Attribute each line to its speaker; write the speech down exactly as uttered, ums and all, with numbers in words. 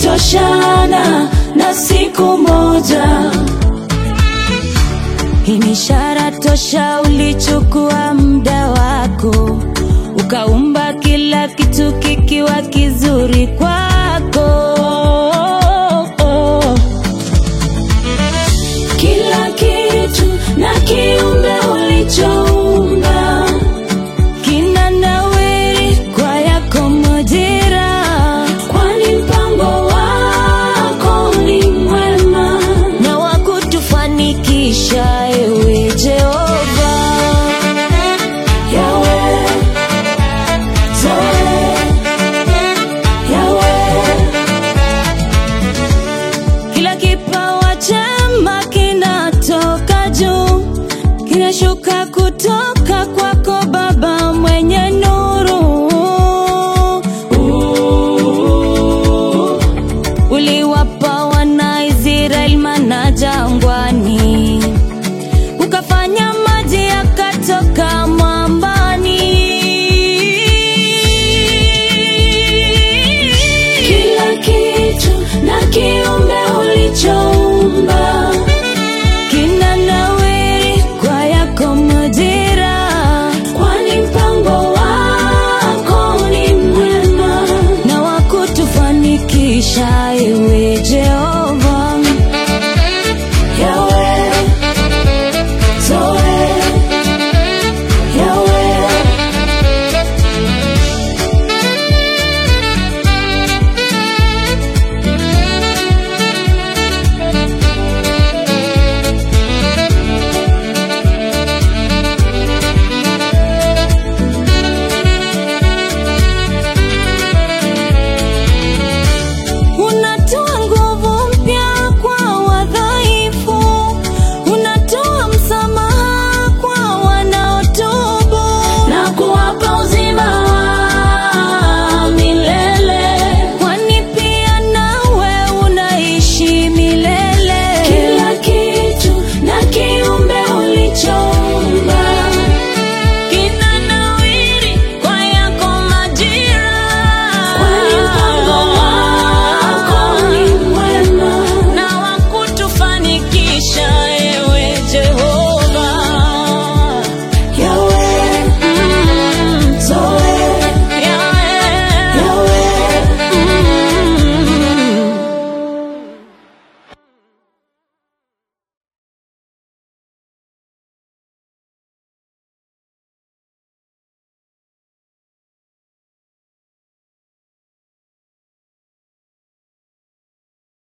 Speaker 1: kutoshana na siku moja.
Speaker 2: Hii ni ishara tosha, ulichukua muda wako ukaumba kila kitu kikiwa kizuri kwako.
Speaker 1: Kila kitu na kiumbe ulichoumba
Speaker 2: kinanawiri kwa yako majira,
Speaker 1: kwani mpango wako ni mwema
Speaker 2: na wakutufanikisha ewe Jehova.
Speaker 1: Yahweh, Zoe, Yahweh.
Speaker 2: Kila kipawa chema kinatoka juu, kinashuka kutoka